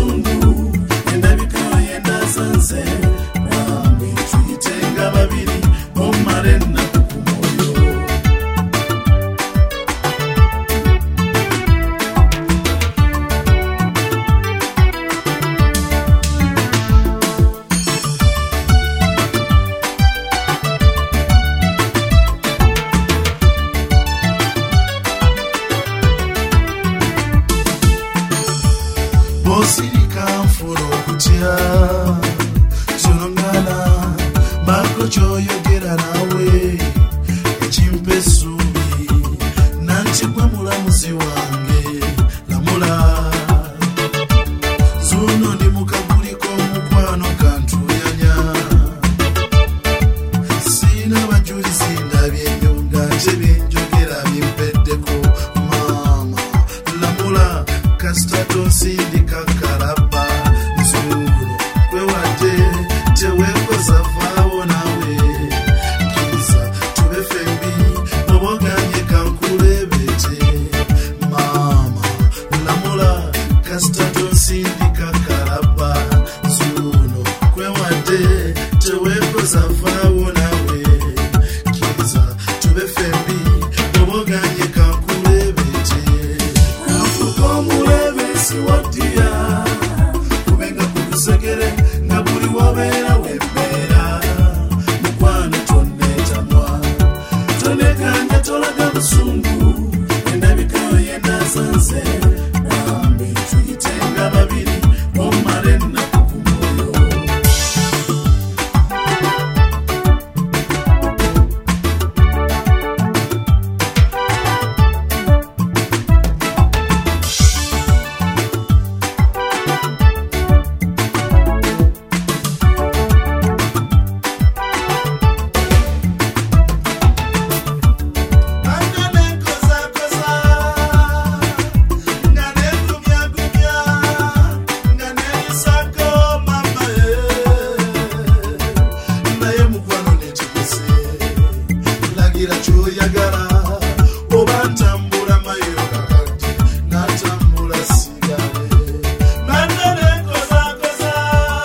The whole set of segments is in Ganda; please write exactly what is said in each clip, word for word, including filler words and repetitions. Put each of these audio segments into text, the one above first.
busungu endabika yenda sanze bambi tuyitenga babiri omare ennaku ku mwoyo Bosirika mfuro kutya zonongana bako choyogera nawe ekimpe subi nanti gwe mulamuzi wange lamula zuno ndi mukaguliko mukwano kantuyanya sina bajulizi ndabye nyonga nje byenjogera bimpeddeko mama lamula kasita tosindika kalaba nzuru kwewadde tewekoza vaawo nawe kiriza tube fembi noboganye kankulebete mama lamula kasita tosindika kalaba nzuru kwewadde tewekoza vaawo nawe kiriza tube fembi noboganye kankulebete siwadia kubenga kukusegere nga buli wabeera wembeera mukwano tonnetamwa tonekanja tolaga busungu endabika yenda sanze bambi tuyitenga babiri omare ennaku ku mwoyo choyagala oba ntambula mayiro kakati natambula sigale nanda nenkozakoza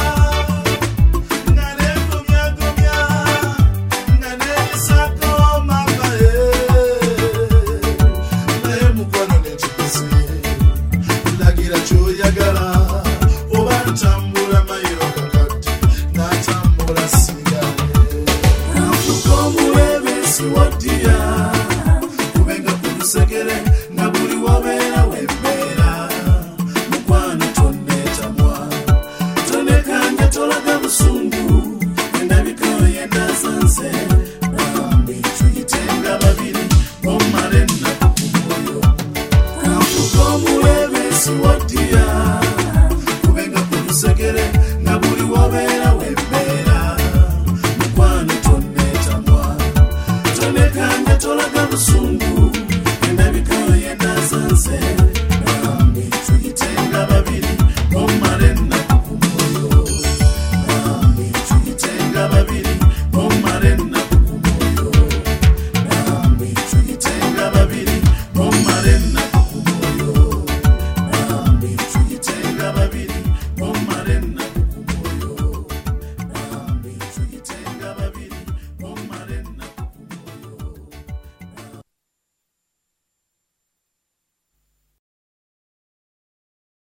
nga nenkomyagomya nga neyisako mamae naye mukwano nekikisi lagira choyagala oba ntambula mayiro kakati natambula sigale nafukomule siwadia kubenga kulusegere nga buli wabeera wembeera mukwano tonnetamwa tonekanja tolaga busungu endabika yenda sanze bambi tuyitenga babiri omare ennaku ku mwoyo kanfuka omulebe siwadia kubenga kulusegere nga buli wabeera